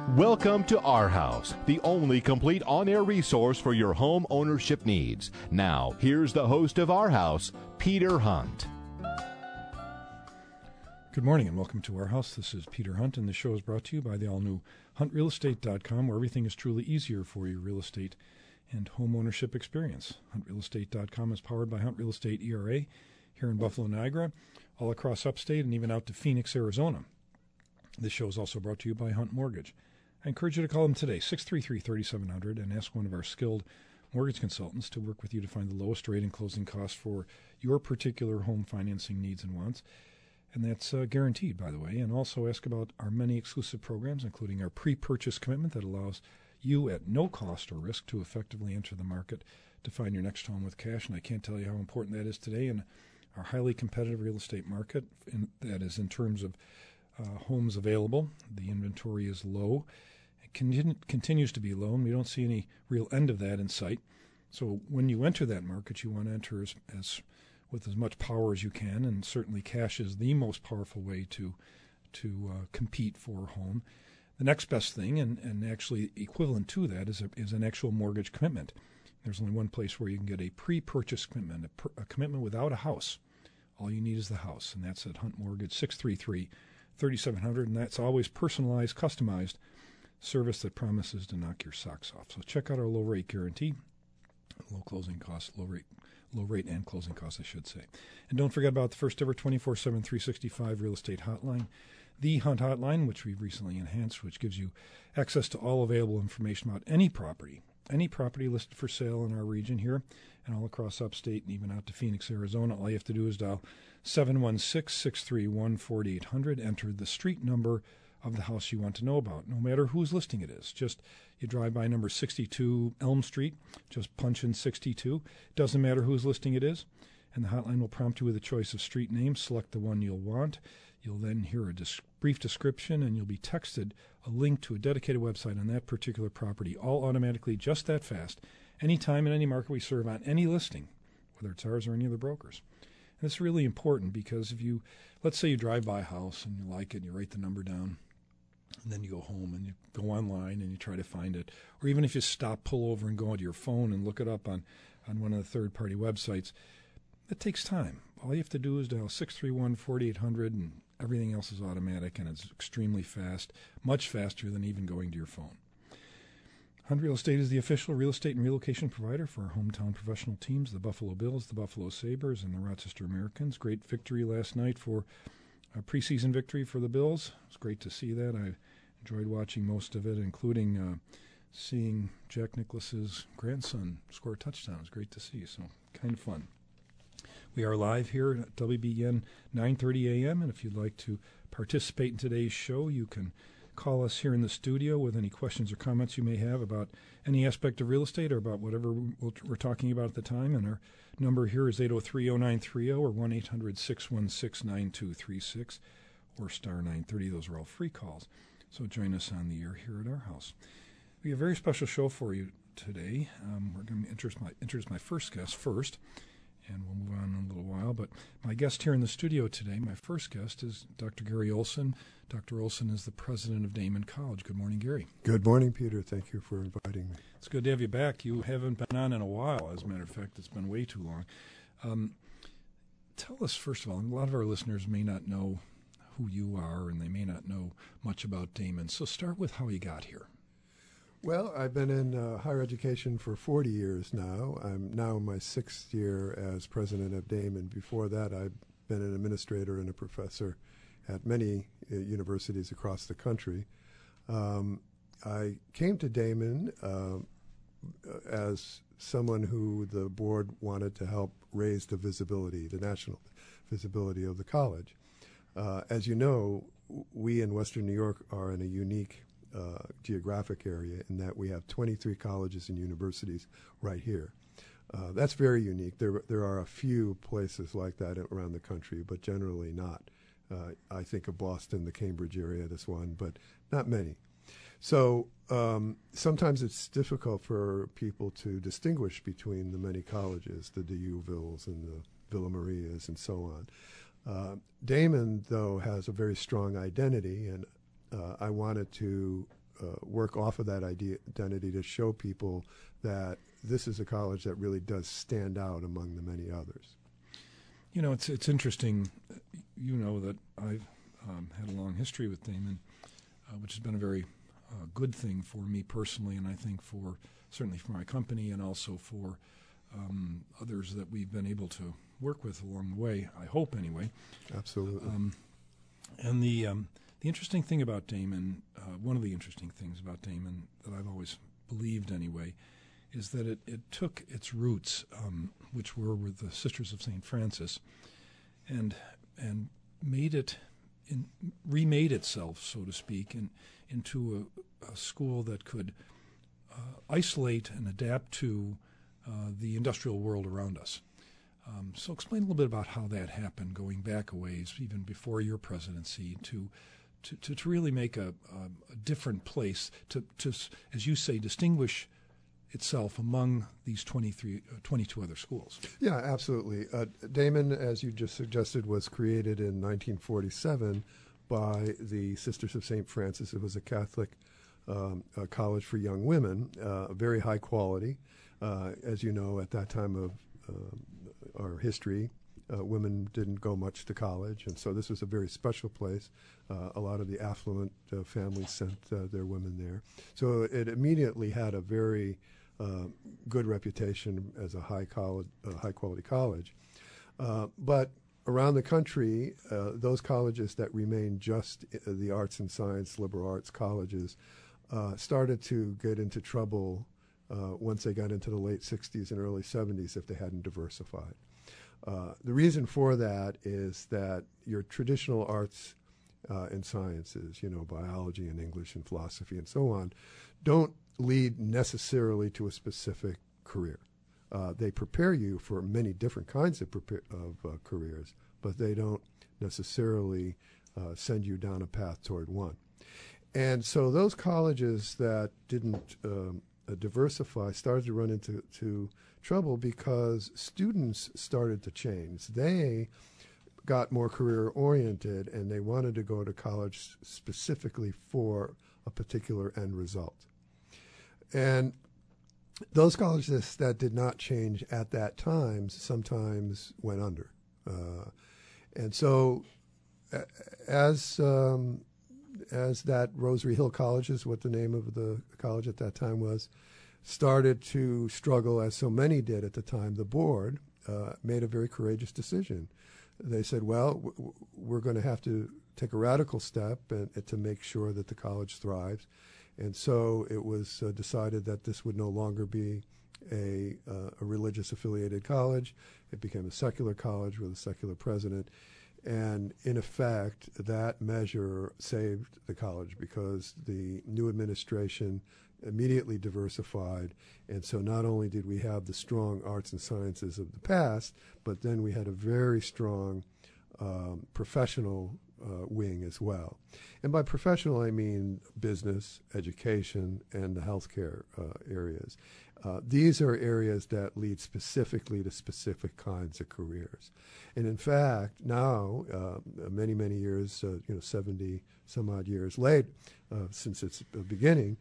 Welcome to Our House, the only complete on-air resource for your home ownership needs. Now, here's the host of Our House, Peter Hunt. Good morning and welcome to Our House. This is Peter Hunt, and the show is brought to you by the all-new HuntRealEstate.com, where everything is truly easier for your real estate and home ownership experience. HuntRealEstate.com is powered by Hunt Real Estate ERA here in Buffalo, Niagara, all across upstate and even out to Phoenix, Arizona. This show is also brought to you by Hunt Mortgage. I encourage you to call them today, 633-3700, and ask one of our skilled mortgage consultants to work with you to find the lowest rate and closing costs for your particular home financing needs and wants. And that's guaranteed, by the way. And also ask about our many exclusive programs, including our pre-purchase commitment that allows you at no cost or risk to effectively enter the market to find your next home with cash. And I can't tell you how important that is today in our highly competitive real estate market. That is in terms of homes available. The inventory is low. It continues to be low, and we don't see any real end of that in sight. So when you enter that market, you want to enter with as much power as you can, and certainly cash is the most powerful way to compete for a home. The next best thing, and actually equivalent to that, is an actual mortgage commitment. There's only one place where you can get a pre-purchase commitment, a commitment without a house. All you need is the house, and that's at Hunt Mortgage, 633-3700, and that's always personalized, customized service that promises to knock your socks off. So check out our low rate guarantee, low rate and closing costs, I should say. And don't forget about the first ever 24/7, 365 real estate hotline, the Hunt Hotline, which we've recently enhanced, which gives you access to all available information about any property listed for sale in our region here and all across upstate and even out to Phoenix, Arizona. All you have to do is dial 716-631-4800, enter the street number of the house you want to know about, no matter whose listing it is. Just you drive by number 62 Elm Street, just punch in 62. Doesn't matter whose listing it is, and the hotline will prompt you with a choice of street names. Select the one you'll want. You'll then hear a brief description, and you'll be texted a link to a dedicated website on that particular property, all automatically, just that fast, anytime in any market we serve on any listing, whether it's ours or any other brokers. And it's really important because let's say you drive by a house and you like it, and you write the number down, and then you go home and you go online and you try to find it. Or even if you pull over and go onto your phone and look it up on one of the third-party websites, it takes time. All you have to do is dial 631-4800, and everything else is automatic, and it's extremely fast, much faster than even going to your phone. Hunt Real Estate is the official real estate and relocation provider for our hometown professional teams, the Buffalo Bills, the Buffalo Sabres, and the Rochester Americans. Great victory last night for a preseason victory for the Bills. It was great to see that. I enjoyed watching most of it, including seeing Jack Nicklaus's grandson score a touchdown. It was great to see, so kind of fun. We are live here at WBN 9:30 a.m., and if you'd like to participate in today's show, you can call us here in the studio with any questions or comments you may have about any aspect of real estate or about whatever we're talking about at the time. And our number here is 803-0930 or 1-800-616-9236 or star 930. Those are all free calls. So join us on the air here at Our House. We have a very special show for you today. We're going to introduce my first guest first, and we'll move on in a little while. But my guest here in the studio today, my first guest, is Dr. Gary Olson. Dr. Olson is the president of Daemen College. Good morning, Gary. Good morning, Peter. Thank you for inviting me. It's good to have you back. You haven't been on in a while, as a matter of fact. It's been way too long. Tell us, first of all, a lot of our listeners may not know who you are, and they may not know much about Daemen. So start with how you got here. Well, I've been in higher education for 40 years now. I'm now in my 6th year as president of Daemen. Before that, I've been an administrator and a professor at many universities across the country. I came to Daemen as someone who the board wanted to help raise the national visibility of the college. As you know, we in Western New York are in a unique geographic area in that we have 23 colleges and universities right here. That's very unique. There are a few places like that around the country, but generally not. I think of Boston, the Cambridge area, this one, but not many. So sometimes it's difficult for people to distinguish between the many colleges, the DUvilles and the Villa Marias and so on. Daemen, though, has a very strong identity, and I wanted to work off of that identity to show people that this is a college that really does stand out among the many others. You know, it's interesting. You know that I've had a long history with Damon, which has been a very good thing for me personally, and I think certainly for my company and also for others that we've been able to work with along the way, I hope anyway. Absolutely. And the interesting thing about Damon, one of the interesting things about Damon that I've always believed anyway, is that it took its roots, which were with the Sisters of St. Francis, and remade itself, so to speak, into a school that could isolate and adapt to the industrial world around us. So explain a little bit about how that happened, going back a ways, even before your presidency, to really make a different place, to, as you say, distinguish itself among these 22 other schools. Yeah, absolutely. Damon, as you just suggested, was created in 1947 by the Sisters of St. Francis. It was a Catholic college for young women, very high quality. As you know, at that time of our history, women didn't go much to college, and so this was a very special place. A lot of the affluent families sent their women there. So it immediately had a very good reputation as a high-quality college. But around the country, those colleges that remained just the arts and science, liberal arts colleges, started to get into trouble once they got into the late 60s and early 70s if they hadn't diversified. The reason for that is that your traditional arts and sciences, biology and English and philosophy and so on, don't lead necessarily to a specific career. They prepare you for many different kinds of careers, but they don't necessarily send you down a path toward one. And so those colleges that didn't diversify started to run into trouble because students started to change. They got more career-oriented, and they wanted to go to college specifically for a particular end result. And those colleges that did not change at that time sometimes went under. And so as that Rosary Hill College is what the name of the college at that time was, started to struggle, as so many did at the time, the board made a very courageous decision. They said, well, we're going to have to take a radical step to make sure that the college thrives. And so it was decided that this would no longer be a religious affiliated college. It became a secular college with a secular president. And in effect, that measure saved the college because the new administration immediately diversified. And so not only did we have the strong arts and sciences of the past, but then we had a very strong professional wing as well. And by professional, I mean business, education, and the healthcare areas. These are areas that lead specifically to specific kinds of careers. And in fact, now, many, many years, 70 some odd years late, since its beginning,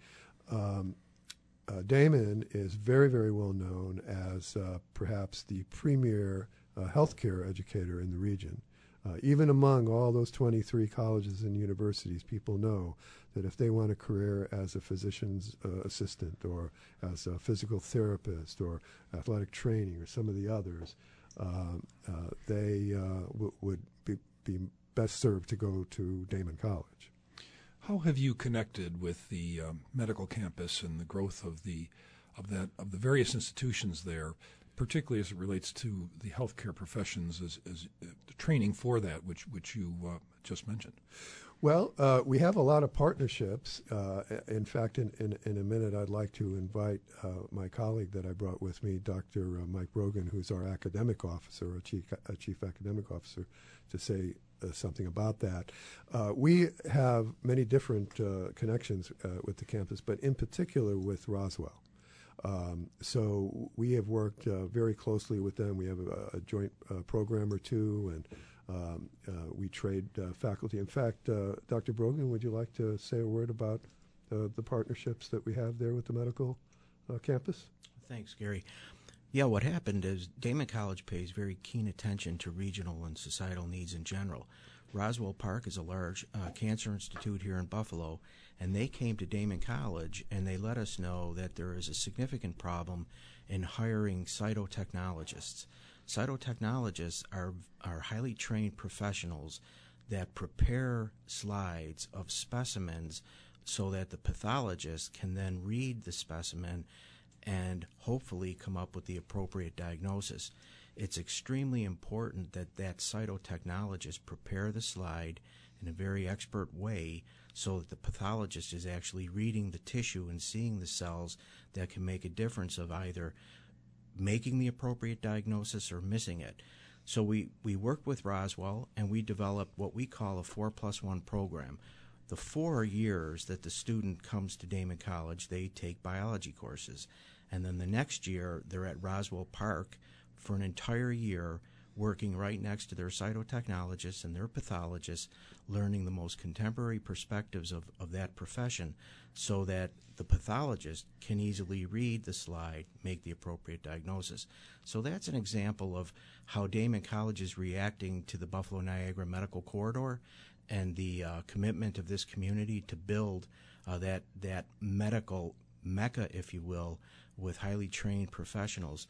Damon is very, very well known as perhaps the premier healthcare educator in the region. Even among all those 23 colleges and universities, people know that if they want a career as a physician's assistant or as a physical therapist or athletic training or some of the others, they would be best served to go to Damon College. How have you connected with the medical campus and the growth of the various institutions there, particularly as it relates to the healthcare professions, as training for that, which you just mentioned? Well, we have a lot of partnerships. In fact, in a minute, I'd like to invite my colleague that I brought with me, Dr. Mike Brogan, who's our academic officer, a chief academic officer, to say something about that. We have many different connections with the campus, but in particular with Roswell. So we have worked very closely with them. We have a joint program or two, and we trade faculty. In fact, Dr. Brogan, would you like to say a word about the partnerships that we have there with the medical campus? Thanks, Gary. Yeah, what happened is Damon College pays very keen attention to regional and societal needs in general. Roswell Park is a large cancer institute here in Buffalo, and they came to Damon College and they let us know that there is a significant problem in hiring cytotechnologists. Cytotechnologists are highly trained professionals that prepare slides of specimens so that the pathologist can then read the specimen and hopefully come up with the appropriate diagnosis. It's extremely important that that cytotechnologist prepare the slide in a very expert way so that the pathologist is actually reading the tissue and seeing the cells that can make a difference of either making the appropriate diagnosis or missing it. So we worked with Roswell and we developed what we call a 4+1 program. The 4 years that the student comes to Damon College, they take biology courses. And then the next year, they're at Roswell Park for an entire year, working right next to their cytotechnologists and their pathologists, learning the most contemporary perspectives of that profession so that the pathologist can easily read the slide, make the appropriate diagnosis. So that's an example of how Damon College is reacting to the Buffalo-Niagara Medical Corridor and the commitment of this community to build that medical mecca, if you will, with highly trained professionals.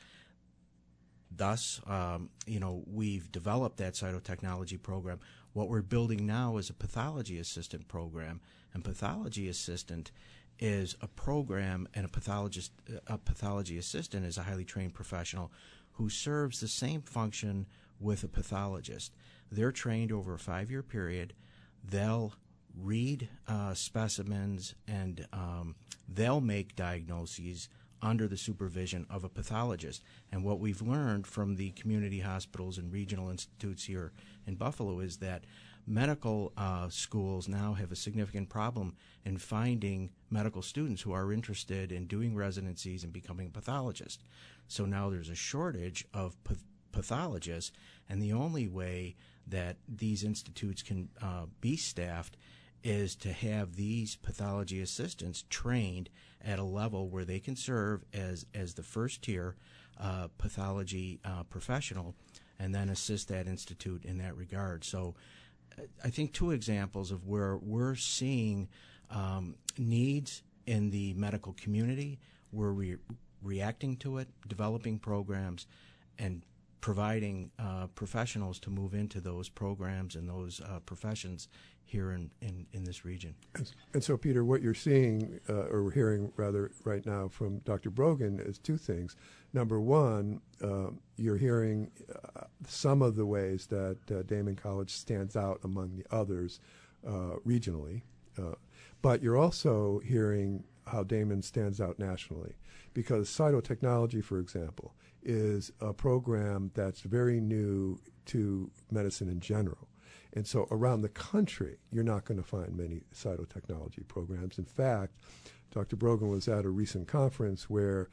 Thus, we've developed that cytotechnology program. What we're building now is a pathology assistant program, and pathology assistant is a program, and a pathology assistant is a highly trained professional who serves the same function with a pathologist. They're trained over a 5-year period. They'll read specimens and they'll make diagnoses under the supervision of a pathologist. And what we've learned from the community hospitals and regional institutes here in Buffalo is that medical schools now have a significant problem in finding medical students who are interested in doing residencies and becoming a pathologist. So now there's a shortage of pathologists, and the only way that these institutes can be staffed is to have these pathology assistants trained at a level where they can serve as the first tier pathology professional and then assist that institute in that regard. So I think 2 examples of where we're seeing needs in the medical community, we're reacting to it, developing programs, and providing professionals to move into those programs and those professions here in this region. And so, Peter, what you're seeing, or we're hearing rather right now from Dr. Brogan, is 2 things. Number one, you're hearing some of the ways that Damon College stands out among the others regionally, but you're also hearing how Damon stands out nationally, because cytotechnology, for example, is a program that's very new to medicine in general. And so around the country, you're not going to find many cytotechnology programs. In fact, Dr. Brogan was at a recent conference where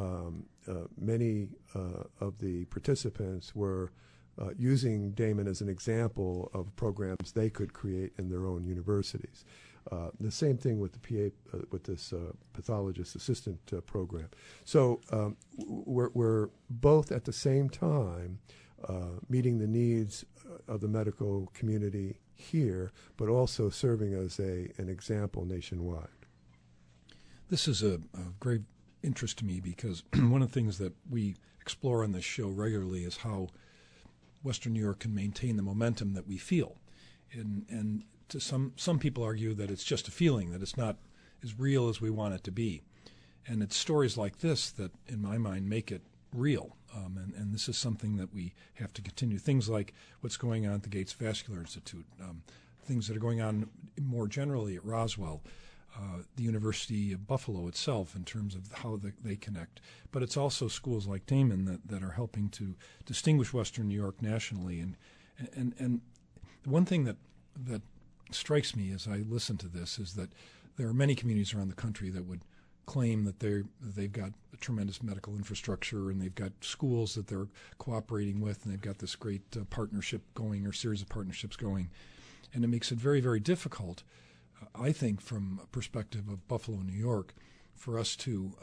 many of the participants were using Damon as an example of programs they could create in their own universities. The same thing with the with this pathologist assistant program. So we're both at the same time meeting the needs of the medical community here, but also serving as an example nationwide. This is a great interest to me because one of the things that we explore on this show regularly is how Western New York can maintain the momentum that we feel. And to some people argue that it's just a feeling, that it's not as real as we want it to be. And it's stories like this that, in my mind, make it real. And this is something that we have to continue. Things like what's going on at the Gates Vascular Institute, things that are going on more generally at Roswell, the University of Buffalo itself in terms of how they connect. But it's also schools like Damon that are helping to distinguish Western New York nationally. And the one thing that strikes me as I listen to this is that there are many communities around the country that would claim that they've got a tremendous medical infrastructure and they've got schools that they're cooperating with and they've got this great partnership going or series of partnerships going. And it makes it very, very difficult I think from a perspective of Buffalo, New York, for us to,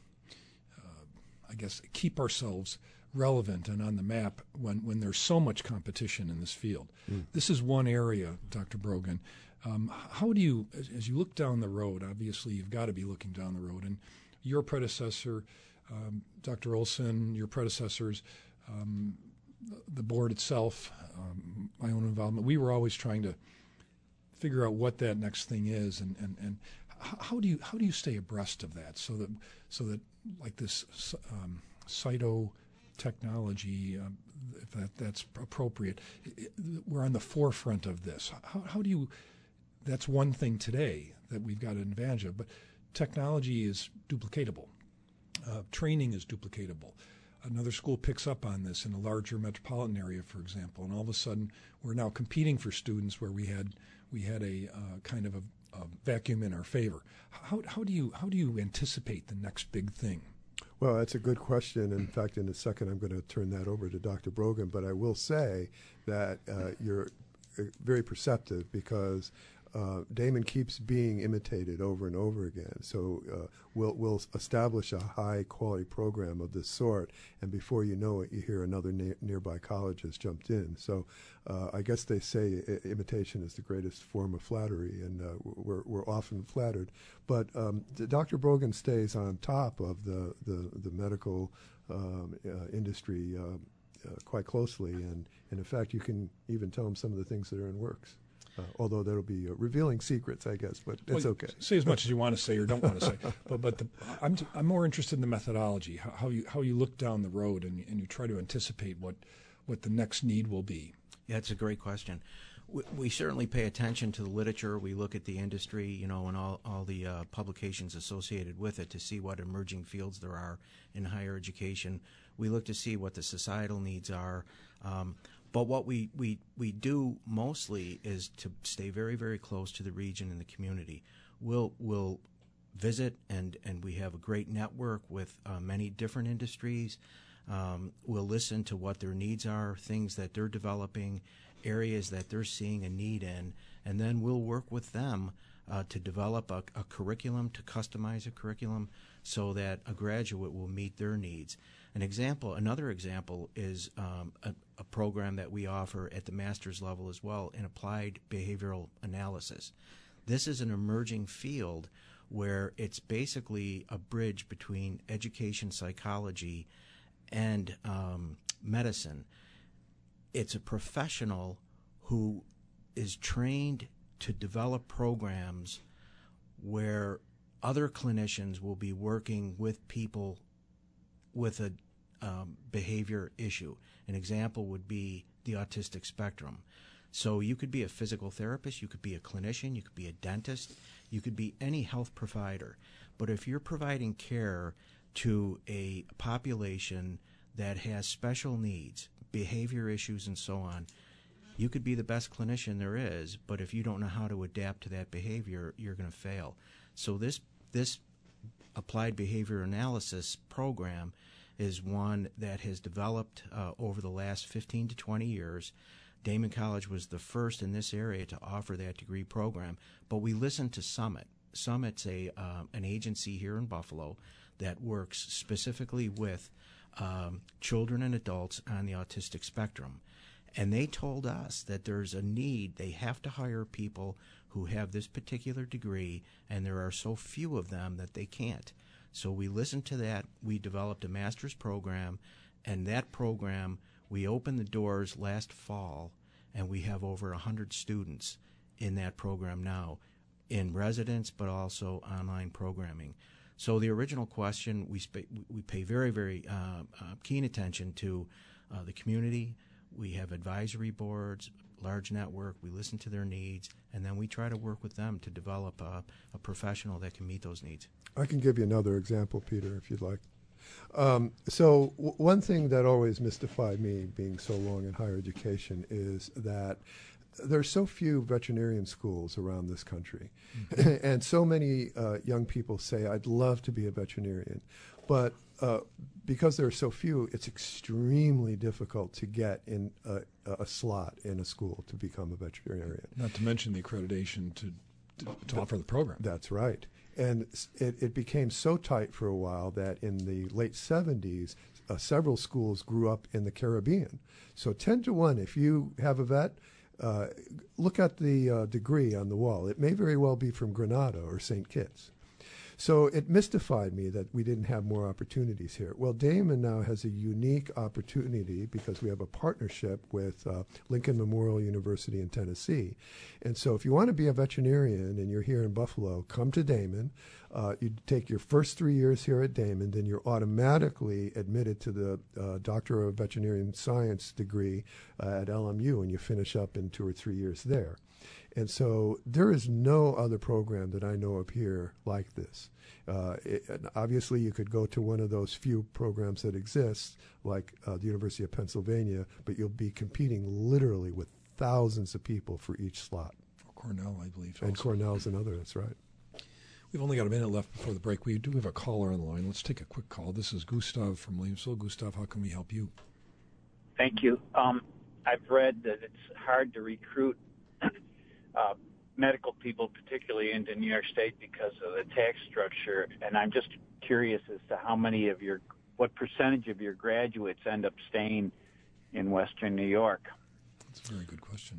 I guess, keep ourselves relevant and on the map when there's so much competition in this field. This is one area, Dr. Brogan. How do you, as you look down the road, obviously you've got to be looking down the road, and your predecessor, Dr. Olson, your predecessors, the board itself, my own involvement, we were always trying to figure out what that next thing is, and how do you stay abreast of that so that like this cytotechnology, if that's appropriate, we're on the forefront of this. How do you? That's one thing today that we've got an advantage of, but technology is duplicatable. Training is duplicatable. Another school picks up on this in a larger metropolitan area, for example, and all of a sudden we're now competing for students where we had a kind of a vacuum in our favor. How do you anticipate the next big thing? Well, that's a good question. In fact, in a second, I'm going to turn that over to Dr. Brogan. But I will say that you're very perceptive because Damon keeps being imitated over and over again. So we'll establish a high-quality program of this sort, and before you know it, you hear another nearby college has jumped in. So I guess they say imitation is the greatest form of flattery, and we're often flattered. But Dr. Brogan stays on top of the medical industry quite closely, and in fact, you can even tell him some of the things that are in works. Although that'll be revealing secrets, I guess, but it's okay. Say as much as you want to say or don't want to say. But I'm more interested in the methodology, how you look down the road and you try to anticipate what the next need will be. Yeah, it's a great question. We certainly pay attention to the literature. We look at the industry, and all the publications associated with it to see what emerging fields there are in higher education. We look to see what the societal needs are. But what we do mostly is to stay very, very close to the region and the community. We'll visit, and we have a great network with many different industries. We'll listen to what their needs are, things that they're developing, areas that they're seeing a need in, and then we'll work with them to develop a curriculum, to customize a curriculum so that a graduate will meet their needs. Another example is a program that we offer at the master's level as well in applied behavioral analysis. This is an emerging field where it's basically a bridge between education psychology and medicine. It's a professional who is trained to develop programs where other clinicians will be working with people with a behavior issue. An example would be the autistic spectrum. So you could be a physical therapist, you could be a clinician, you could be a dentist, you could be any health provider. But if you're providing care to a population that has special needs, behavior issues, and so on, you could be the best clinician there is, but if you don't know how to adapt to that behavior, you're going to fail. So this applied behavior analysis program is one that has developed over the last 15 to 20 years. Damon College was the first in this area to offer that degree program, but we listened to Summit. Summit's an agency here in Buffalo that works specifically with children and adults on the autistic spectrum. And they told us that there's a need. They have to hire people who have this particular degree, and there are so few of them that they can't. So we listened to that. We developed a master's program, and that program, we opened the doors last fall, and we have over 100 students in that program now, in residence but also online programming. So the original question, we pay very, very keen attention to the community. We have advisory boards, large network. We listen to their needs, and then we try to work with them to develop a professional that can meet those needs. I can give you another example, Peter, if you'd like. One thing that always mystified me, being so long in higher education, is that there's so few veterinarian schools around this country. Mm-hmm. And so many young people say, I'd love to be a veterinarian. But because there are so few, it's extremely difficult to get in a slot in a school to become a veterinarian. Not to mention the accreditation to to offer the program. That's right. And it became so tight for a while that in the late 70s, several schools grew up in the Caribbean. So 10 to 1, if you have a vet, look at the degree on the wall. It may very well be from Granada or St. Kitts. So it mystified me that we didn't have more opportunities here. Well, Damon now has a unique opportunity because we have a partnership with Lincoln Memorial University in Tennessee. And so if you want to be a veterinarian and you're here in Buffalo, come to Damon. You take your first 3 years here at Damon, then you're automatically admitted to the Doctor of Veterinary Science degree at LMU, and you finish up in 2 or 3 years there. And so there is no other program that I know of here like this. Obviously, you could go to one of those few programs that exist, like the University of Pennsylvania, but you'll be competing literally with thousands of people for each slot. Or Cornell, I believe. And Cornell's another, that's right. We've only got a minute left before the break. We do have a caller on the line. Let's take a quick call. This is Gustav from Williamsville. Gustav, how can we help you? Thank you. I've read that it's hard to recruit medical people, particularly into New York State, because of the tax structure. And I'm just curious as to what percentage of your graduates end up staying in Western New York. That's a very good question.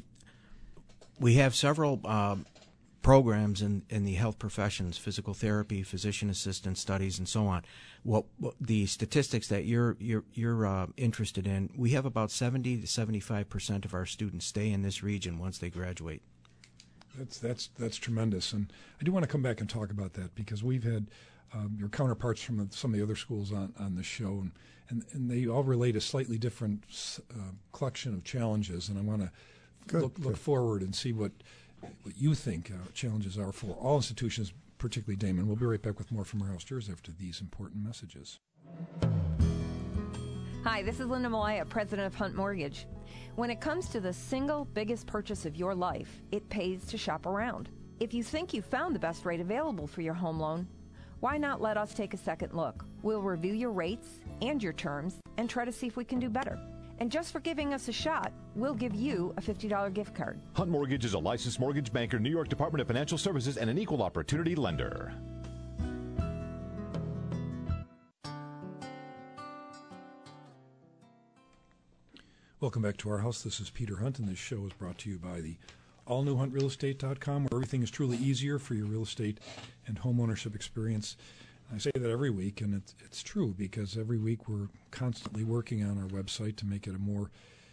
We have several programs in the health professions, physical therapy, physician assistant studies, and so on. What the statistics that you're interested in, we have about 70 to 75% of our students stay in this region once they graduate. That's tremendous, and I do want to come back and talk about that because we've had your counterparts from some of the other schools on the show, and they all relate a slightly different collection of challenges, and I want to look forward and see what you think challenges are for all institutions, particularly Damon. We'll be right back with more from our house after these important messages. Hi, this is Linda Malaya, president of Hunt Mortgage. When it comes to the single biggest purchase of your life, it pays to shop around. If you think you found the best rate available for your home loan, why not let us take a second look? We'll review your rates and your terms and try to see if we can do better. And just for giving us a shot, we'll give you a $50 gift card. Hunt Mortgage is a licensed mortgage banker, New York Department of Financial Services, and an equal opportunity lender. Welcome back to our house. This is Peter Hunt, and this show is brought to you by the all-new HuntRealEstate.com, where everything is truly easier for your real estate and home ownership experience. I say that every week, and it's true, because every week we're constantly working on our website to make it a more,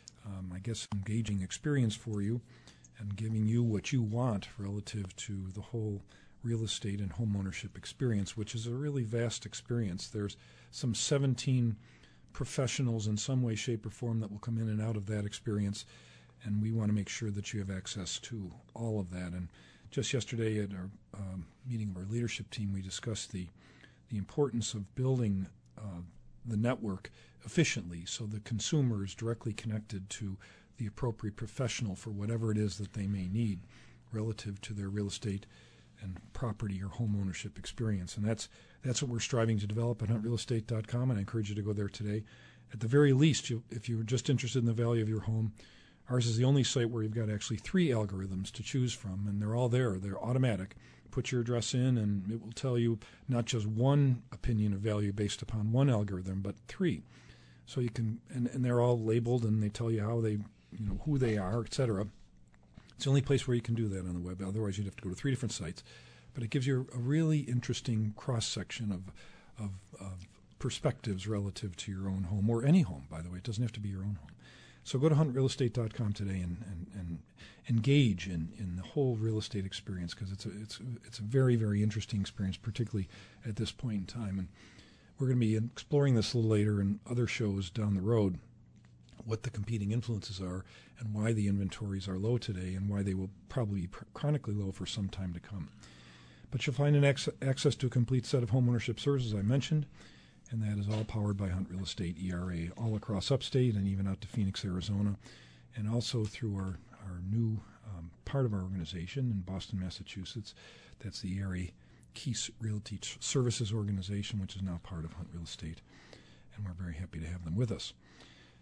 engaging experience for you and giving you what you want relative to the whole real estate and home ownership experience, which is a really vast experience. There's some 17 professionals in some way, shape, or form that will come in and out of that experience, and we want to make sure that you have access to all of that. And just yesterday at our meeting of our leadership team, we discussed the importance of building the network efficiently so the consumer is directly connected to the appropriate professional for whatever it is that they may need relative to their real estate and property or home ownership experience. And that's what we're striving to develop at HuntRealEstate.com, and I encourage you to go there today. At the very least, if you're just interested in the value of your home, ours is the only site where you've got actually 3 algorithms to choose from, and they're all there. They're automatic. Put your address in, and it will tell you not just one opinion of value based upon one algorithm, but 3. So you can, and they're all labeled, and they tell you how they, who they are, etc. It's the only place where you can do that on the web. Otherwise, you'd have to go to 3 different sites. But it gives you a really interesting cross-section of perspectives relative to your own home, or any home, by the way. It doesn't have to be your own home. So go to HuntRealEstate.com today and engage in the whole real estate experience, because it's a very, very interesting experience, particularly at this point in time. And we're going to be exploring this a little later in other shows down the road, what the competing influences are and why the inventories are low today and why they will probably be chronically low for some time to come. But you'll find access to a complete set of homeownership services I mentioned, and that is all powered by Hunt Real Estate ERA, all across upstate and even out to Phoenix, Arizona, and also through our new part of our organization in Boston, Massachusetts. That's the ERA Keys Realty Services Organization, which is now part of Hunt Real Estate, and we're very happy to have them with us.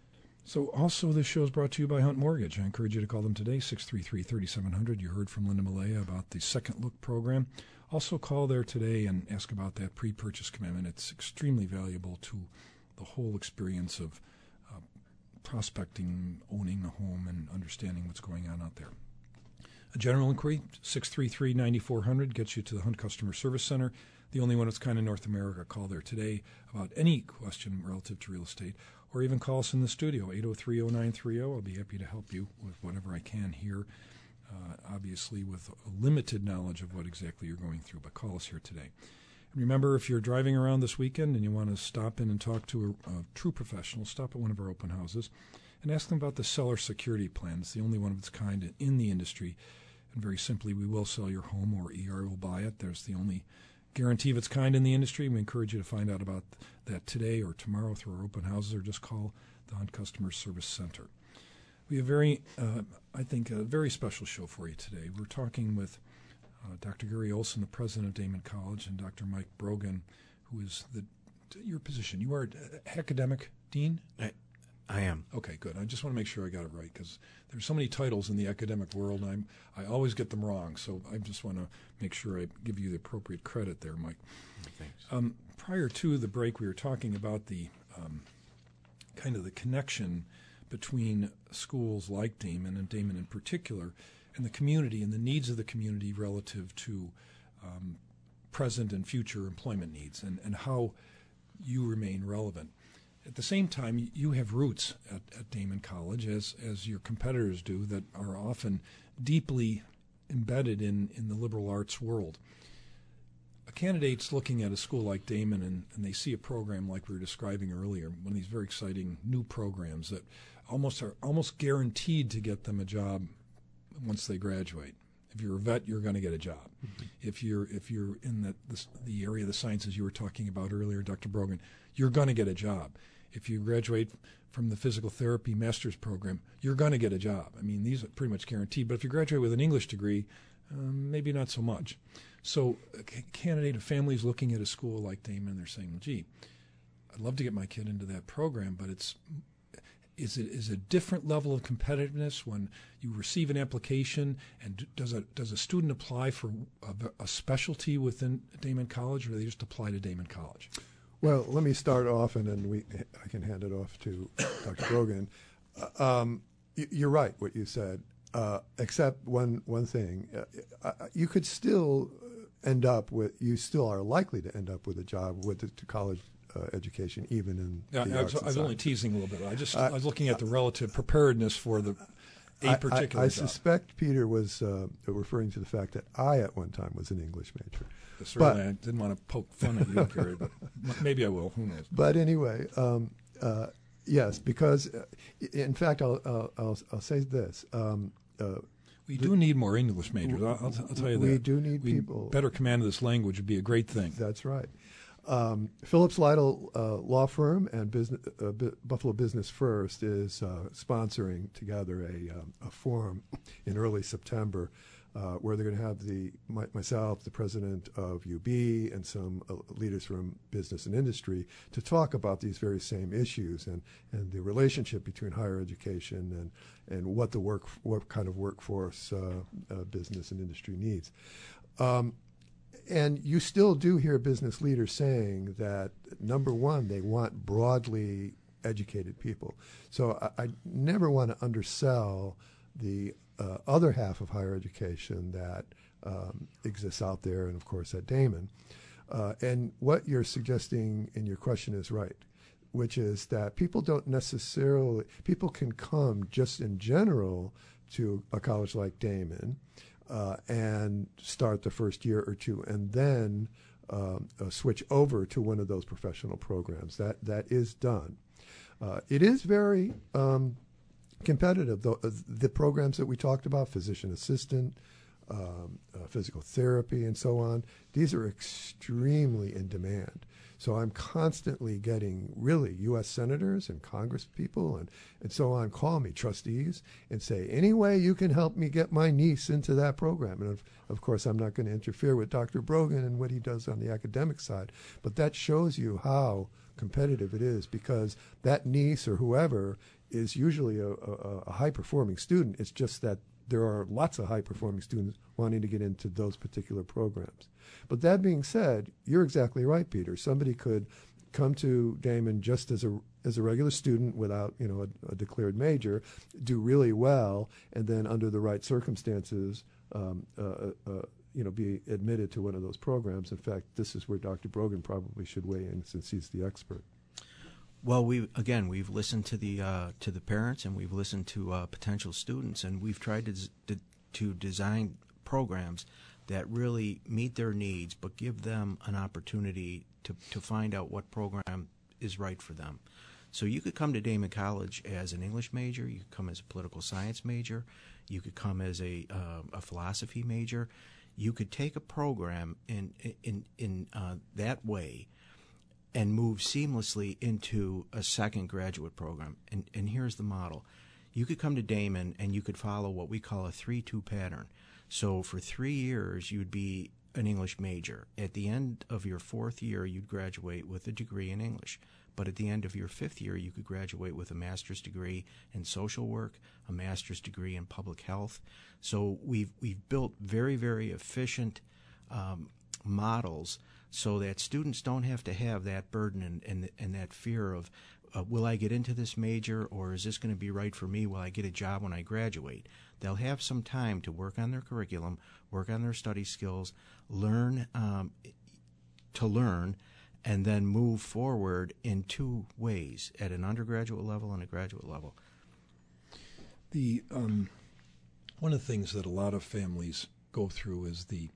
So also this show is brought to you by Hunt Mortgage. I encourage you to call them today, 633-3700. You heard from Linda Malaya about the Second Look program. Also call there today and ask about that pre-purchase commitment. It's extremely valuable to the whole experience of prospecting, owning a home, and understanding what's going on out there. A general inquiry, 633-9400, gets you to the Hunt Customer Service Center, the only one of its kind in North America. Call there today about any question relative to real estate, or even call us in the studio, 803-0930. I'll be happy to help you with whatever I can here, obviously with a limited knowledge of what exactly you're going through, but call us here today. And remember, if you're driving around this weekend and you want to stop in and talk to a true professional, stop at one of our open houses and ask them about the seller security plan. It's the only one of its kind in the industry. And very simply, we will sell your home or ER will buy it. There's the only guarantee of its kind in the industry. We encourage you to find out about that today or tomorrow through our open houses, or just call the Hunt Customer Service Center. We have I think, a very special show for you today. We're talking with Dr. Gary Olson, the president of Damon College, and Dr. Mike Brogan, who is your position. You are academic dean? I am. Okay, good. I just want to make sure I got it right, because there's so many titles in the academic world, and I always get them wrong. So I just want to make sure I give you the appropriate credit there, Mike. Thanks. Prior to the break, we were talking about the kind of the connection between schools like Damon, and Damon in particular, and the community and the needs of the community relative to present and future employment needs, and how you remain relevant. At the same time, you have roots at Damon College, as your competitors do, that are often deeply embedded in the liberal arts world. A candidate's looking at a school like Damon, and they see a program like we were describing earlier, one of these very exciting new programs that are almost guaranteed to get them a job once they graduate. If you're a vet, you're going to get a job. Mm-hmm. If you're in the area of the sciences you were talking about earlier, Dr. Brogan, you're going to get a job. If you graduate from the physical therapy master's program, you're going to get a job. I mean, these are pretty much guaranteed. But if you graduate with an English degree, maybe not so much. So a candidate, a family is looking at a school like Damon, and they're saying, well, gee, I'd love to get my kid into that program, but is it a different level of competitiveness when you receive an application, and does a student apply for a specialty within Damon College, or do they just apply to Damon College? Well, let me start off, and then I can hand it off to Dr. Brogan. You're right, what you said, except one thing. You could still you still are likely to end up with a job with the college education, even in the arts. I was only teasing a little bit. I was looking at the relative preparedness for a particular I job. suspect Peter was referring to the fact that I, at one time, was an English major. Certainly, I didn't want to poke fun at you, Gary, but maybe I will. Who knows? But anyway, yes, because in fact, I'll say this. We do need more English majors. I'll tell you that. We do need people. Better command of this language would be a great thing. That's right. Phillips Lytle Law Firm and Buffalo Business First is sponsoring together a forum in early September where they're going to have myself, the president of UB, and some leaders from business and industry to talk about these very same issues and the relationship between higher education and what kind of workforce business and industry needs. And you still do hear business leaders saying that, number one, they want broadly educated people. So I never want to undersell the other half of higher education that exists out there, and of course at Damon. And what you're suggesting in your question is right, which is that people can come just in general to a college like Damon and start the first year or two, and then switch over to one of those professional programs. That is done. It is very competitive. The programs that we talked about, physician assistant, physical therapy, and so on, these are extremely in demand. So I'm constantly getting really U.S. senators and Congress people and so on call me, trustees, and say, any way you can help me get my niece into that program. And of course, I'm not going to interfere with Dr. Brogan and what he does on the academic side, but that shows you how competitive it is, because that niece or whoever is usually a high-performing student. It's just that there are lots of high-performing students wanting to get into those particular programs. But that being said, you're exactly right, Peter. Somebody could come to Damon just as a regular student without, a declared major, do really well, and then under the right circumstances, be admitted to one of those programs. In fact, this is where Dr. Brogan probably should weigh in since he's the expert. Well, we've listened to the parents, and we've listened to potential students, and we've tried to design programs that really meet their needs, but give them an opportunity to find out what program is right for them. So you could come to Damon College as an English major, you could come as a political science major, you could come as a philosophy major. You could take a program in that way and move seamlessly into a second graduate program. And here's the model. You could come to Damon and you could follow what we call a 3-2 pattern. So for 3 years, you'd be an English major. At the end of your 4th year, you'd graduate with a degree in English. But at the end of your 5th year, you could graduate with a master's degree in social work, a master's degree in public health. So we've built very, very efficient models so that students don't have to have that burden and that fear of, will I get into this major, or is this going to be right for me? Will I get a job when I graduate? They'll have some time to work on their curriculum, work on their study skills, learn, and then move forward in 2 ways, at an undergraduate level and a graduate level. The one of the things that a lot of families go through is the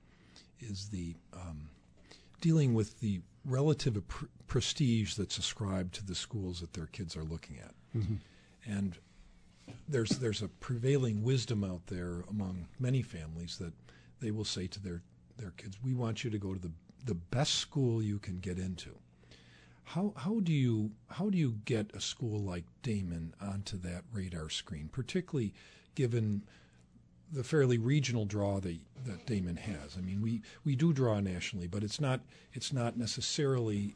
dealing with the relative prestige that's ascribed to the schools that their kids are looking at. Mm-hmm. And there's a prevailing wisdom out there among many families that they will say to their kids, we want you to go to the best school you can get into. How do you get a school like Damon onto that radar screen, particularly given the fairly regional draw that Damon has? I mean, we do draw nationally, but it's not necessarily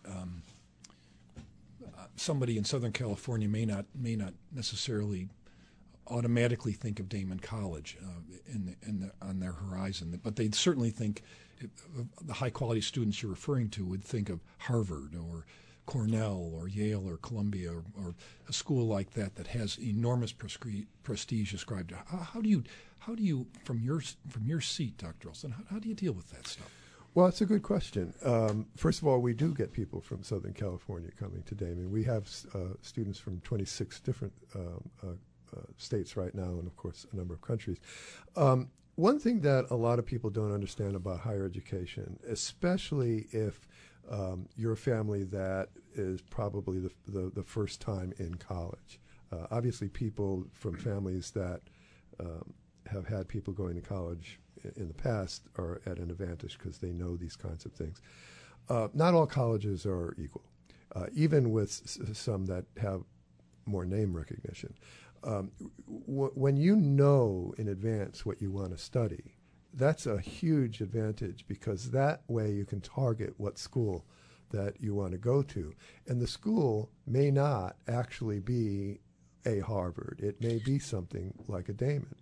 somebody in Southern California may not necessarily automatically think of Damon College on their horizon, but they'd certainly think the high-quality students you're referring to would think of Harvard or Cornell or Yale or Columbia or a school like that has enormous prestige ascribed to. How do you from your seat, Dr. Olson, how do you deal with that stuff? Well, it's a good question. First of all, we do get people from Southern California coming to Damon. We have students from 26 different states right now, and of course a number of countries. One thing that a lot of people don't understand about higher education, especially if you're a family that is probably the first time in college. Obviously, people from families that have had people going to college in the past are at an advantage because they know these kinds of things. Not all colleges are equal, even with some that have more name recognition. When you know in advance what you want to study, that's a huge advantage because that way you can target what school that you want to go to. And the school may not actually be a Harvard. It may be something like a Damon.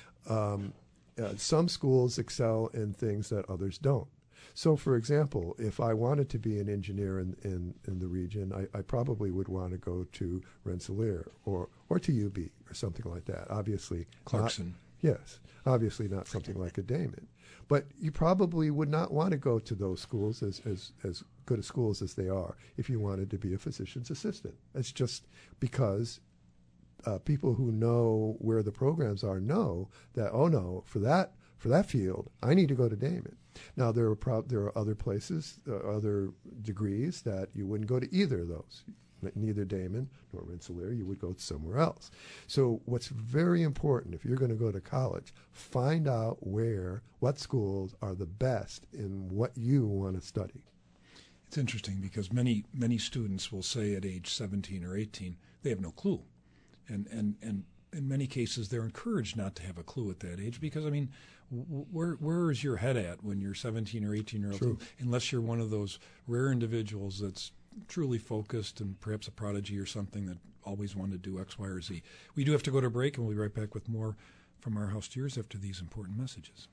Some schools excel in things that others don't. So, for example, if I wanted to be an engineer in the region, I probably would want to go to Rensselaer or to UB or something like that. Obviously, Clarkson. Yes, obviously not something like a Damon. But you probably would not want to go to those schools as good a schools as they are if you wanted to be a physician's assistant. It's just because people who know where the programs are know that, oh no, for that field, I need to go to Damon. Now, there are other places, other degrees that you wouldn't go to either of those. Neither Damon nor Rensselaer, you would go somewhere else. So what's very important, if you're going to go to college, find out what schools are the best in what you want to study. It's interesting because many students will say at age 17 or 18, they have no clue. And in many cases, they're encouraged not to have a clue at that age because, I mean, where is your head at when you're 17 or 18-year-old? True. Unless you're one of those rare individuals that's truly focused and perhaps a prodigy or something that always want to do X, Y, or Z. We do have to go to break, and we'll be right back with more from Our House to Yours after these important messages.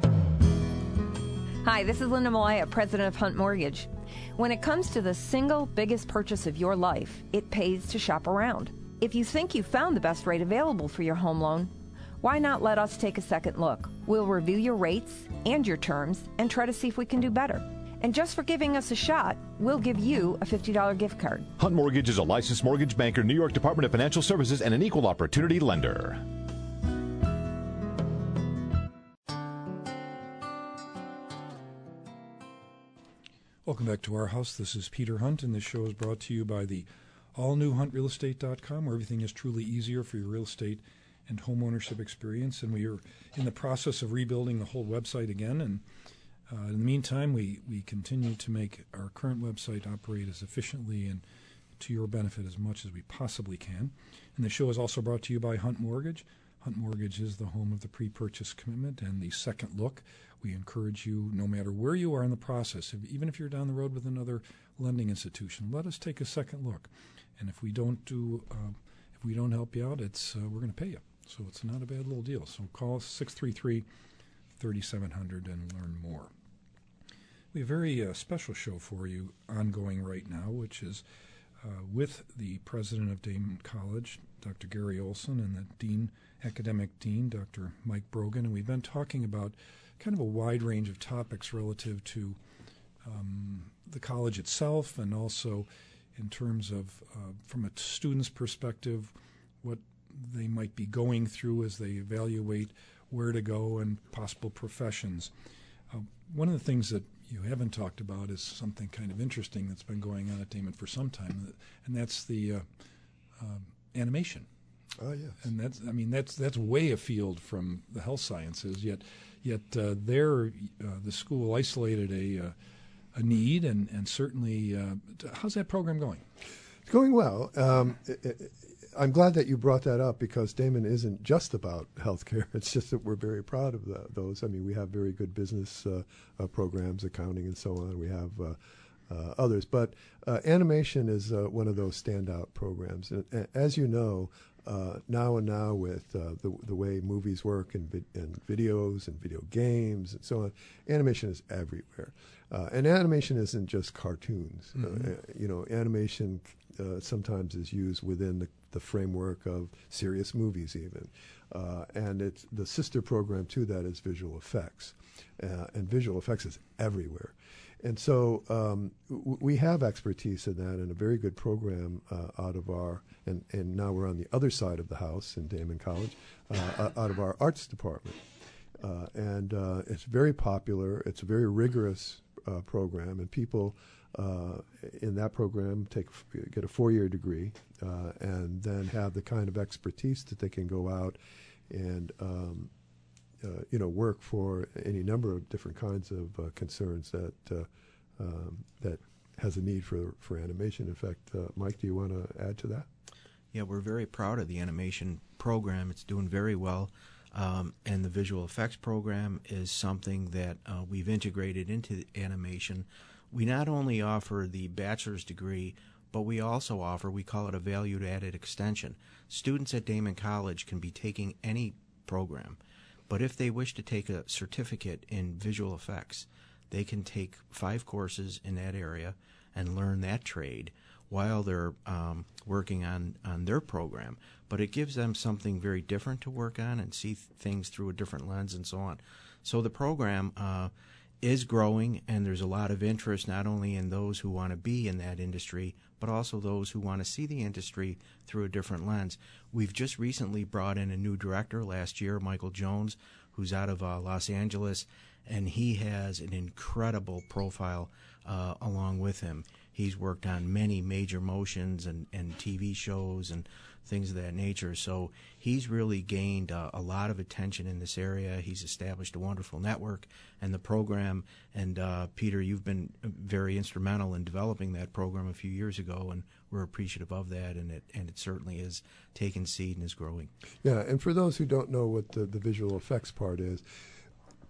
Hi, this is Linda Malaya, president of Hunt Mortgage. When it comes to the single biggest purchase of your life, it pays to shop around. If you think you found the best rate available for your home loan, why not let us take a second look? We'll review your rates and your terms and try to see if we can do better. And just for giving us a shot, we'll give you a $50 gift card. Hunt Mortgage is a licensed mortgage banker, New York Department of Financial Services, and an equal opportunity lender. Welcome back to Our House. This is Peter Hunt, and this show is brought to you by the all-new HuntRealEstate.com, where everything is truly easier for your real estate and home ownership experience. And we are in the process of rebuilding the whole website again. And in the meantime, we continue to make our current website operate as efficiently and to your benefit as much as we possibly can. And the show is also brought to you by Hunt Mortgage. Hunt Mortgage is the home of the pre-purchase commitment and the second look. We encourage you, no matter where you are in the process, even if you're down the road with another lending institution, let us take a second look. And if we don't help you out, we're going to pay you. So it's not a bad little deal. So call us 633-3700 and learn more. We have a very special show for you ongoing right now, which is with the president of Damon College, Dr. Gary Olson, and the academic dean, Dr. Mike Brogan. And we've been talking about kind of a wide range of topics relative to the college itself, and also in terms of, from a student's perspective, what they might be going through as they evaluate where to go and possible professions. One of the things that you haven't talked about is something kind of interesting that's been going on at Damon for some time, and that's the animation. Oh, yes. And that's way afield from the health sciences. Yet the school isolated a need, and certainly, how's that program going? It's going well. I'm glad that you brought that up, because Damon isn't just about healthcare. It's just that we're very proud of those. I mean, we have very good business programs, accounting, and so on. We have others, but animation is one of those standout programs. And as you know, now with the way movies work and videos and video games and so on, animation is everywhere. And animation isn't just cartoons. Mm-hmm. Animation sometimes is used within the framework of serious movies even. And it's the sister program to that is visual effects. And visual effects is everywhere. And so we have expertise in that, and a very good program out of our, and now we're on the other side of the house in Damon College, out of our arts department. And it's very popular. It's a very rigorous program, and people in that program get a 4-year degree and then have the kind of expertise that they can go out and work for any number of different kinds of concerns that has a need for animation. In fact, Mike, do you want to add to that? Yeah, we're very proud of the animation program. It's doing very well. And the visual effects program is something that we've integrated into animation. We not only offer the bachelor's degree, but we also offer, we call it a value-added extension. Students at Damon College can be taking any program, but if they wish to take a certificate in visual effects, they can take 5 courses in that area and learn that trade while they're working on their program. But it gives them something very different to work on and see things through a different lens and so on. So the program is growing, and there's a lot of interest not only in those who want to be in that industry, but also those who want to see the industry through a different lens. We've just recently brought in a new director last year, Michael Jones, who's out of Los Angeles, and he has an incredible profile along with him. He's worked on many major motions and TV shows and things of that nature. So he's really gained a lot of attention in this area. He's established a wonderful network and the program. And Peter, you've been very instrumental in developing that program a few years ago, and we're appreciative of that. And it certainly has taken seed and is growing. Yeah, and for those who don't know what the visual effects part is,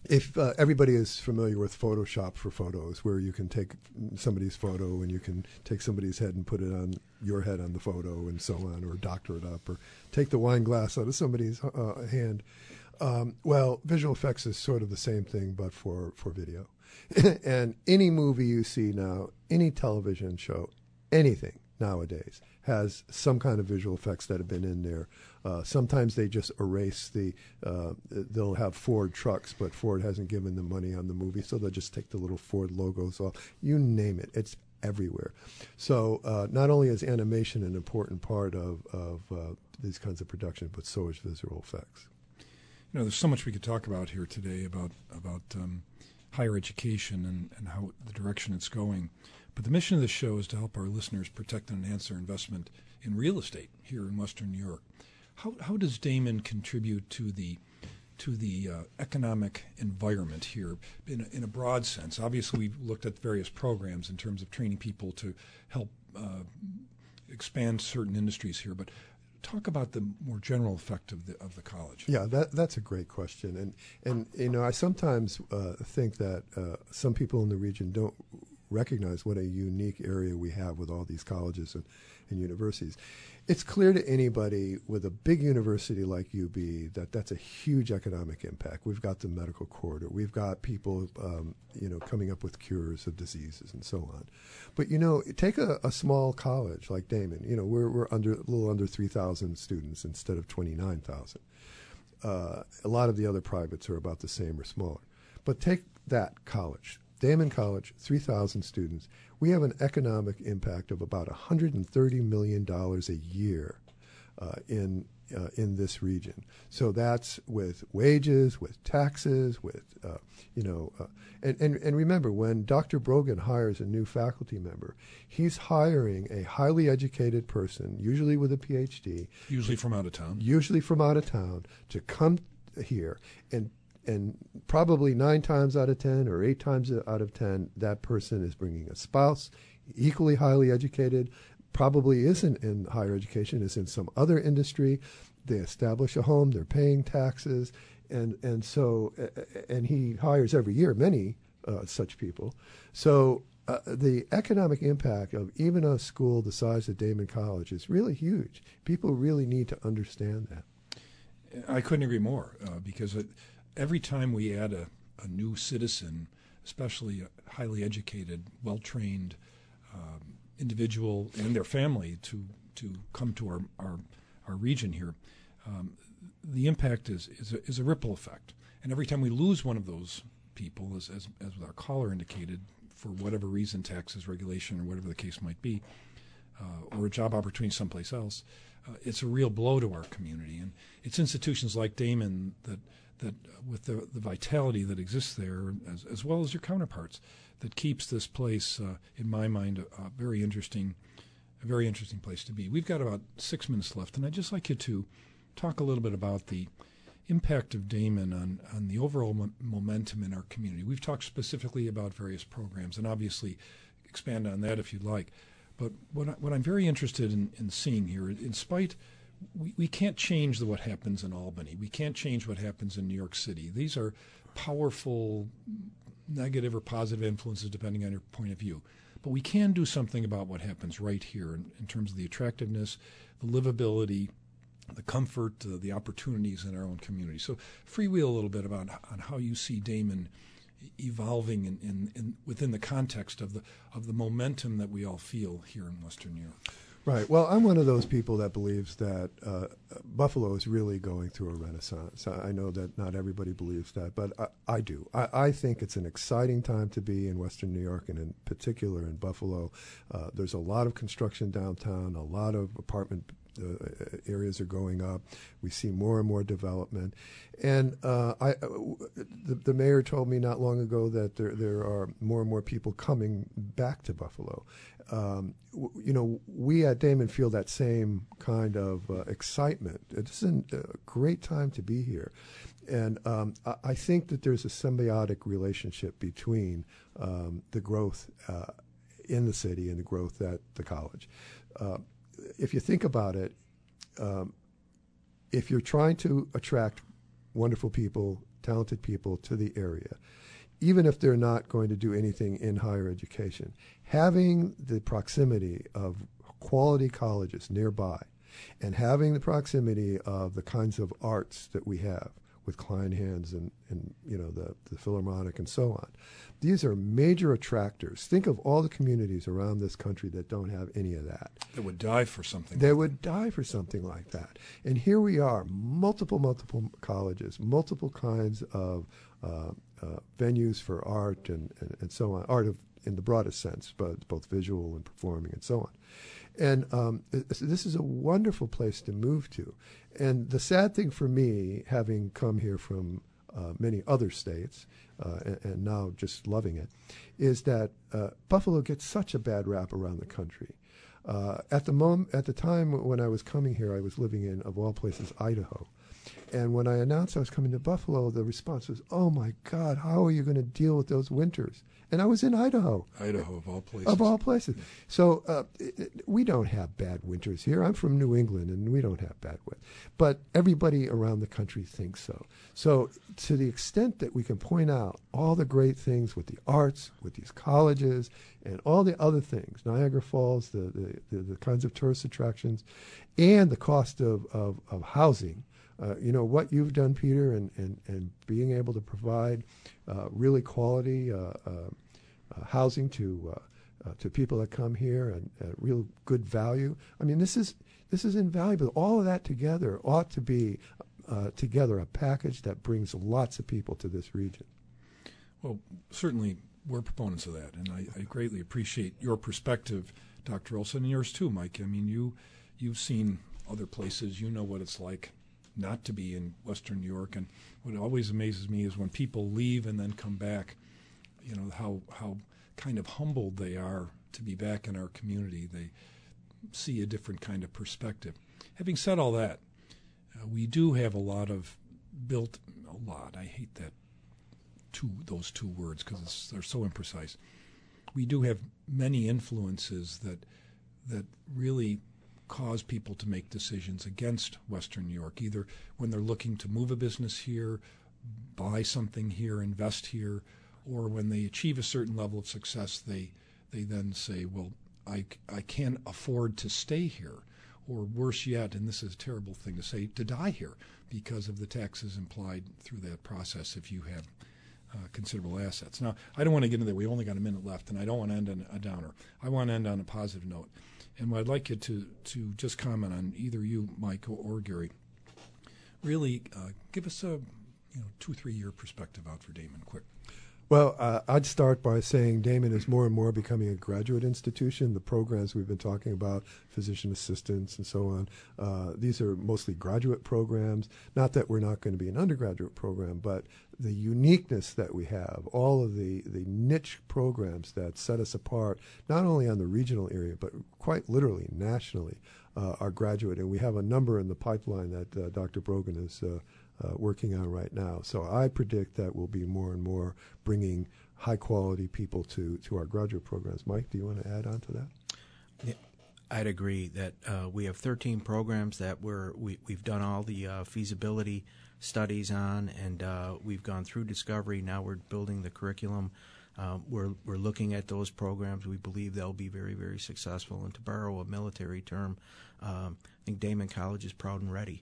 if everybody is familiar with Photoshop for photos, where you can take somebody's photo and you can take somebody's head and put it on your head on the photo and so on, or doctor it up, or take the wine glass out of somebody's hand. Well, visual effects is sort of the same thing, but for video. And any movie you see now, any television show, anything nowadays has some kind of visual effects that have been in there. Sometimes they just erase they'll have Ford trucks, but Ford hasn't given them money on the movie, so they'll just take the little Ford logos off. You name it. It's everywhere. So not only is animation an important part of these kinds of productions, but so is visual effects. You know, there's so much we could talk about here today about higher education and how the direction it's going. But the mission of this show is to help our listeners protect and enhance their investment in real estate here in Western New York. How does Damon contribute to the economic environment here in a broad sense? Obviously, we've looked at various programs in terms of training people to help expand certain industries here, but talk about the more general effect of the college. Yeah, that's a great question, and you know, I sometimes think that some people in the region don't recognize what a unique area we have with all these colleges and universities. It's clear to anybody with a big university like UB that that's a huge economic impact. We've got the medical corridor. We've got people, coming up with cures of diseases and so on. But, you know, take a small college like Damon. You know, we're a little under 3,000 students instead of 29,000. A lot of the other privates are about the same or smaller. But take that college. Damon College, 3,000 students. We have an economic impact of about $130 million a year in this region. So that's with wages, with taxes, with and remember, when Dr. Brogan hires a new faculty member, he's hiring a highly educated person, usually with a PhD, usually from out of town, to come here and probably 9 times out of 10 or 8 times out of 10, that person is bringing a spouse, equally highly educated, probably isn't in higher education, is in some other industry. They establish a home, they're paying taxes, and he hires every year many such people. So the economic impact of even a school the size of Damon College is really huge. People really need to understand that. I couldn't agree more, because every time we add a new citizen, especially a highly educated, well-trained individual and their family to come to our region here, the impact is a ripple effect. And every time we lose one of those people, as with our caller indicated, for whatever reason, taxes, regulation, or whatever the case might be, or a job opportunity someplace else, it's a real blow to our community. And it's institutions like Damon that with the vitality that exists there, as well as your counterparts, that keeps this place, in my mind, a very interesting place to be. We've got about 6 minutes left, and I'd just like you to talk a little bit about the impact of Damon on the overall momentum in our community. We've talked specifically about various programs, and obviously expand on that if you'd like. But what I'm very interested in seeing here, in spite, we can't change what happens in Albany. We can't change what happens in New York City. These are powerful negative or positive influences depending on your point of view. But we can do something about what happens right here in terms of the attractiveness, the livability, the comfort, the opportunities in our own community. So freewheel a little bit on how you see Damon evolving in within the context of the momentum that we all feel here in Western New York. Right. Well, I'm one of those people that believes that Buffalo is really going through a renaissance. I know that not everybody believes that, but I do. I think it's an exciting time to be in Western New York, and in particular in Buffalo. There's a lot of construction downtown, a lot of apartment areas are going up. We see more and more development. And the mayor told me not long ago that there are more and more people coming back to Buffalo. We at Damon feel that same kind of excitement. It's a great time to be here. And I think that there's a symbiotic relationship between the growth in the city and the growth at the college. If you think about it, if you're trying to attract wonderful people talented people to the area, even if they're not going to do anything in higher education. Having the proximity of quality colleges nearby and having the proximity of the kinds of arts that we have with Kleinhans and the Philharmonic and so on. These are major attractors. Think of all the communities around this country that don't have any of that. That would die for something. They would die for something like that. And here we are, multiple colleges, multiple kinds of venues for art and so on, in the broadest sense, but both visual and performing and so on. And this is a wonderful place to move to. And the sad thing for me, having come here from many other states and now just loving it, is that Buffalo gets such a bad rap around the country. At the time when I was coming here, I was living in, of all places, Idaho. And when I announced I was coming to Buffalo, the response was, "Oh my God, how are you going to deal with those winters?" And I was in Idaho. Idaho, of all places. Of all places. So we don't have bad winters here. I'm from New England, and we don't have bad weather. But everybody around the country thinks so. So to the extent that we can point out all the great things with the arts, with these colleges, and all the other things, Niagara Falls, the kinds of tourist attractions, and the cost of housing, what you've done, Peter, and being able to provide really quality housing to people that come here and real good value. I mean, this is invaluable. All of that together ought to be together a package that brings lots of people to this region. Well, certainly we're proponents of that, and I greatly appreciate your perspective, Dr. Olson, and yours too, Mike. I mean, you've seen other places. You know what it's like not to be in Western New York, and what always amazes me is when people leave and then come back, how kind of humbled they are to be back in our community. They see a different kind of perspective. Having said all that, we do have a lot. I hate those two words because they're so imprecise. We do have many influences that really cause people to make decisions against Western New York, either when they're looking to move a business here, buy something here, invest here, or when they achieve a certain level of success, they then say, well, I can't afford to stay here, or worse yet, and this is a terrible thing to say, to die here because of the taxes implied through that process if you have considerable assets. Now, I don't want to get into that. We only got a minute left, and I don't want to end on a downer. I want to end on a positive note. And what I'd like you to just comment on, either you, Mike, or Gary, really give us a 2-3 year perspective out for Damon, quick. Well, I'd start by saying Damon is more and more becoming a graduate institution. The programs we've been talking about, physician assistants and so on, these are mostly graduate programs. Not that we're not going to be an undergraduate program, but the uniqueness that we have, all of the niche programs that set us apart, not only on the regional area, but quite literally nationally, are graduate. And we have a number in the pipeline that Dr. Brogan is working on right now. So I predict that we'll be more and more bringing high-quality people to our graduate programs. Mike, do you want to add on to that? Yeah, I'd agree that we have 13 programs that we've done all the feasibility studies on, and we've gone through discovery. Now we're building the curriculum. We're looking at those programs. We believe they'll be very, very much. And to borrow a military term, I think Damon College is proud and ready.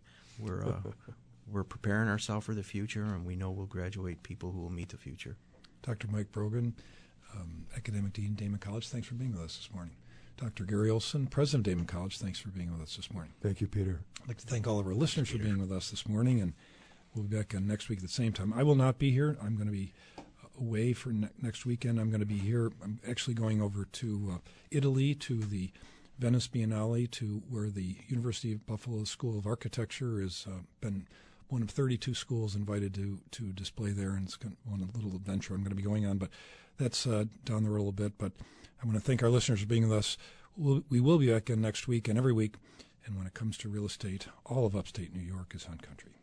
We're preparing ourselves for the future, and we know we'll graduate people who will meet the future. Dr. Mike Brogan, Academic Dean, Damon College, thanks for being with us this morning. Dr. Gary Olson, President of Damon College, thanks for being with us this morning. Thank you, Peter. I'd like to thank all of our listeners for being with us this morning, and we'll be back next week at the same time. I will not be here. I'm going to be away for next weekend. I'm going to be here. I'm actually going over to Italy, to the Venice Biennale, to where the University of Buffalo School of Architecture has been one of 32 schools invited to display there, and it's one little adventure I'm going to be going on, but that's down the road a little bit. But I want to thank our listeners for being with us. We will be back in next week and every week, and when it comes to real estate, all of upstate New York is Hunt Country.